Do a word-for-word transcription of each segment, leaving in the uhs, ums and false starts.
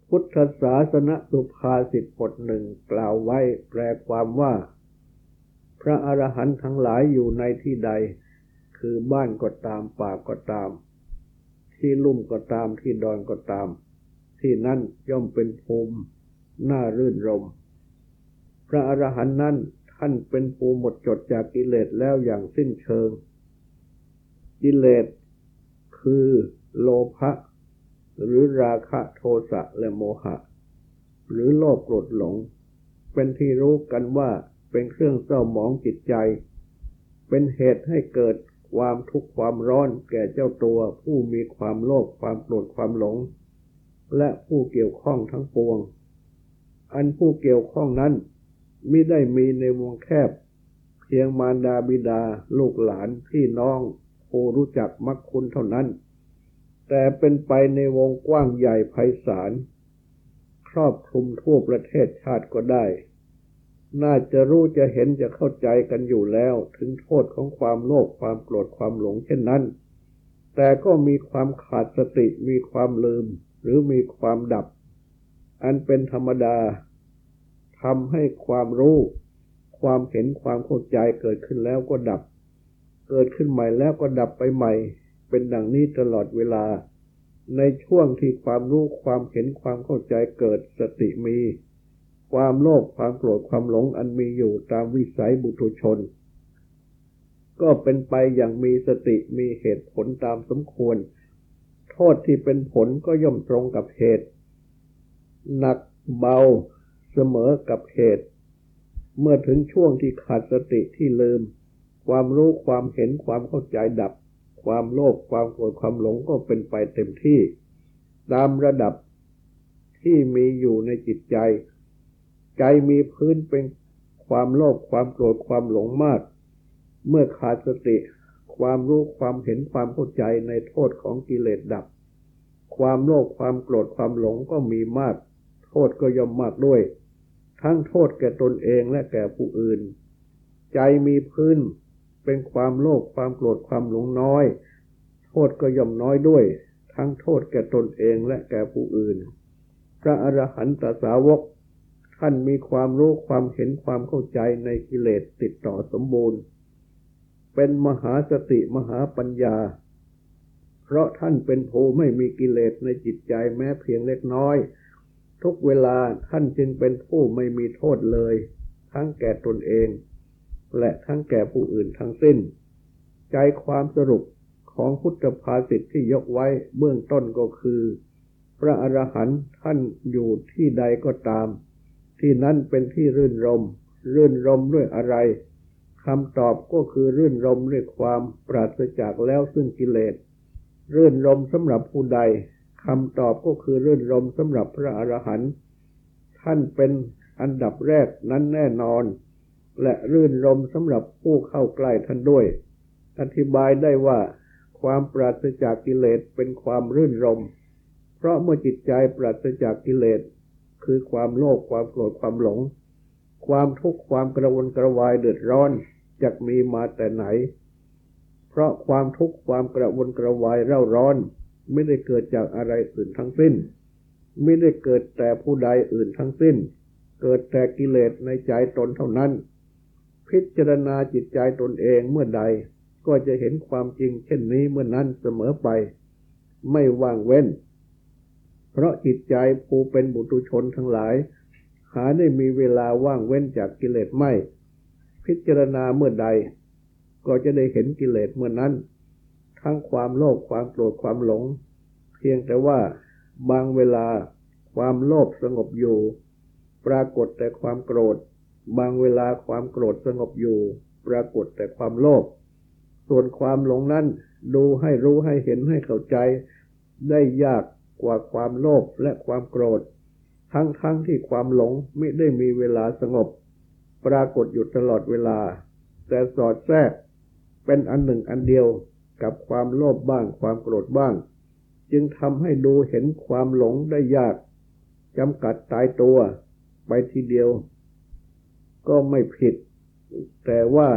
พุทธศาสนสุภาษิตบทหนึ่งกล่าวไว้แปลความว่าพระอรหันต์ทั้งหลายอยู่ในที่ใดคือบ้านก็ตามป่าก็ตามที่ลุ่มก็ตามที่ดอนก็ตามที่นั่นย่อมเป็นภูมิน่ารื่นรมพระอรหันต์นั้นท่านเป็นผู้หมดจดจากกิเลสแล้วอย่างสิ้นเชิงกิเลสคือโลภะหรือราคะโทสะและโมหะหรือโลภโกรธหลงเป็นที่รู้กันว่าเป็นเครื่องเศร้าหมองจิตใจเป็นเหตุให้เกิดความทุกข์ความร้อนแก่เจ้าตัวผู้มีความโลภความโกรธความหลงและผู้เกี่ยวข้องทั้งปวงอันผู้เกี่ยวข้องนั้นมิได้มีในวงแคบเพียงมารดาบิดาลูกหลานพี่น้องผู้รู้จักมักคุ้นเท่านั้นแต่เป็นไปในวงกว้างใหญ่ไพศาลครอบคลุมทั่วประเทศชาติก็ได้น่าจะรู้จะเห็นจะเข้าใจกันอยู่แล้วถึงโทษของความโลภความโกรธความหลงเช่นนั้นแต่ก็มีความขาดสติมีความลืมหรือมีความดับอันเป็นธรรมดาทำให้ความรู้ความเห็นความเข้าใจเกิดขึ้นแล้วก็ดับเกิดขึ้นใหม่แล้วก็ดับไปใหม่เป็นดังนี้ตลอดเวลาในช่วงที่ความรู้ความเห็นความเข้าใจเกิดสติมีความโลภความโกรธความหลงอันมีอยู่ตามวิสัยบุตุชนก็เป็นไปอย่างมีสติมีเหตุผลตามสมควรโทษที่เป็นผลก็ย่อมตรงกับเหตุหนักเบาเสมอกับเหตุเมื่อถึงช่วงที่ขาดสติที่ลืมความรู้ความเห็นความเข้าใจดับความโลภความโกรธความหลงก็เป็นไปเต็มที่ตามระดับที่มีอยู่ในจิตใจใจมีพื้นเป็นความโลภความโกรธความหลงมากเมื่อขาดสติความรู้ความเห็นความเข้าใจในโทษของกิเลสดับความโลภความโกรธความหลงก็มีมากโทษก็ย่อมมากด้วยทั้งโทษแก่ตนเองและแก่ผู้อื่นใจมีพื้นเป็นความโลภความโกรธความหลงน้อยโทษก็ย่อมน้อยด้วยทั้งโทษแก่ตนเองและแก่ผู้อื่นพระอรหันตสาวกท่านมีความรู้ความเห็นความเข้าใจในกิเลสติดต่อสมบูรณ์เป็นมหาสติมหาปัญญาเพราะท่านเป็นผู้ไม่มีกิเลสในจิตใจแม้เพียงเล็กน้อยทุกเวลาท่านจึงเป็นผู้ไม่มีโทษเลยทั้งแก่ตนเองและทั้งแก่ผู้อื่นทั้งสิ้นใจความสรุปของพุทธภาษิตที่ยกไว้เบื้องต้นก็คือพระอรหันต์ท่านอยู่ที่ใดก็ตามที่นั้นเป็นที่รื่นรมรื่นรมด้วยอะไรคำตอบก็คือรื่นรมด้วยความปราศจากแล้วซึ่งกิเลสรื่นรมสำหรับผู้ใดคำตอบก็คือรื่นรมสำหรับพระอรหันต์ท่านเป็นอันดับแรกนั้นแน่นอนและรื่นรมสำหรับผู้เข้าใกล้ท่านด้วยอธิบายได้ว่าความปราศจากกิเลสเป็นความรื่นรมเพราะเมื่อจิตใจปราศจากกิเลสคือความโลภความโกรธความหลงความทุกข์ความกระวนกระวายเดือดร้อนจักมีมาแต่ไหนเพราะความทุกข์ความกระวนกระวายเร่าร้อนไม่ได้เกิดจากอะไรอื่นทั้งสิ้นไม่ได้เกิดแต่ผู้ใดอื่นทั้งสิ้นเกิดแต่กิเลสในใจตนเท่านั้นพิจารณาจิตใจตนเองเมื่อใดก็จะเห็นความจริงเช่นนี้เมื่อนั้นเสมอไปไม่ว่างเว้นเพราะจิตใจผู้เป็นบุตุชนทั้งหลายหาได้มีเวลาว่างเว้นจากกิเลสไม่พิจารณาเมื่อใดก็จะได้เห็นกิเลสเมื่อนั้นทั้งความโลภความโกรธความหลงเพียงแต่ว่าบางเวลาความโลภสงบอยู่ปรากฏแต่ความโกรธบางเวลาความโกรธสงบอยู่ปรากฏแต่ความโลภส่วนความหลงนั้นดูให้รู้ให้เห็นให้เข้าใจได้ยากกว่าความโลภและความโกรธทั้งๆ ท, ที่ความหลงมิได้มีเวลาสงบปรากฏอยู่ตลอดเวลาแต่สอดแทรกเป็นอันหนึ่งอันเดียวกับความโลภบ้างความโกรธบ้างจึงทำให้ดูเห็นความหลงได้ยากจำกัดตายตัวไปทีเดียวก็ไม่ผิดแต่ว่า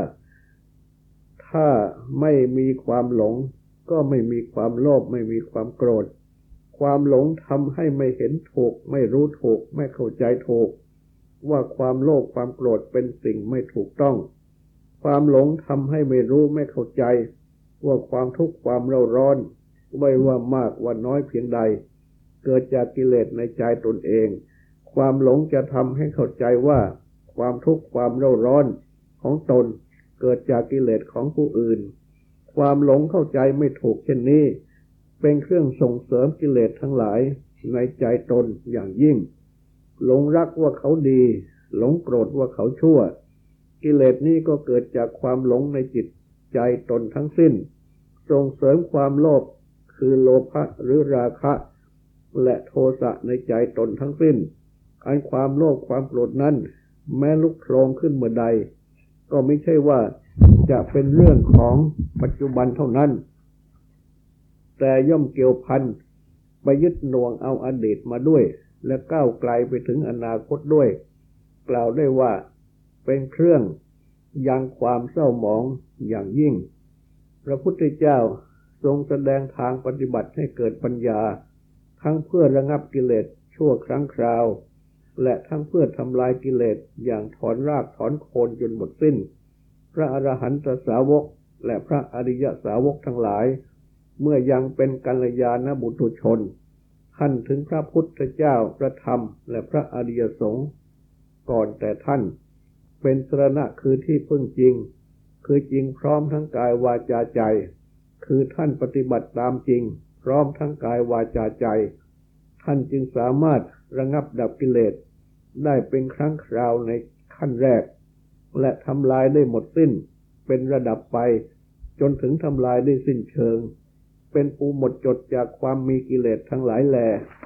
ถ้าไม่มีความหลงก็ไม่มีความโลภไม่มีความโกรธความหลงทำให้ไม่เห็นถูกไม่รู้ถูกไม่เข้าใจถูกว่าความโลภความโกรธเป็นสิ่งไม่ถูกต้องความหลงทำให้ไม่รู้ไม่เข้าใจว่าความทุกข์ความเร่าร้อนไม่ว่ามากว่าน้อยเพียงใดเกิดจากกิเลสในใจตนเองความหลงจะทำให้เข้าใจว่าความทุกข์ความเร่าร้อนของตนเกิดจากกิเลสของผู้อื่นความหลงเข้าใจไม่ถูกเช่นนี้เป็นเครื่องส่งเสริมกิเลสทั้งหลายในใจตนอย่างยิ่งหลงรักว่าเขาดีหลงโกรธว่าเขาชั่วกิเลสนี้ก็เกิดจากความหลงในจิตใจตนทั้งสิ้นส่งเสริมความโลภคือโลภะหรือราคะและโทสะในใจตนทั้งสิ้นอันความโลภความโกรธนั้นแม้ลุกโผล่ขึ้นเมื่อใดก็ไม่ใช่ว่าจะเป็นเรื่องของปัจจุบันเท่านั้นแต่ย่อมเกี่ยวพันไปยึดหน่วงเอาอดีตมาด้วยและก้าวไกลไปถึงอนาคตด้วยกล่าวได้ว่าเป็นเครื่องยังความเศร้าหมองอย่างยิ่งพระพุทธเจ้าทรงแสดงทางปฏิบัติให้เกิดปัญญาทั้งเพื่อระงับกิเลสชั่วครั้งคราวและทั้งเพื่อทำลายกิเลสอย่างถอนรากถอนโคนจนหมดสิ้นพระอรหันตสาวกและพระอริยสาวกทั้งหลายเมื่อยังเป็นกัลยาณบุตุชนท่านถึงพระพุทธเจ้าพระธรรมและพระอริยสงฆ์ก่อนแต่ท่านเป็นสรณะคือที่พึ่งจริงคือจริงพร้อมทั้งกายวาจาใจคือท่านปฏิบัติตามจริงพร้อมทั้งกายวาจาใจท่านจึงสามารถระงับดับกิเลสได้เป็นครั้งคราวในขั้นแรกและทำลายได้หมดสิ้นเป็นระดับไปจนถึงทำลายได้สิ้นเชิงเป็นผู้หมดจดจากความมีกิเลสทั้งหลายแล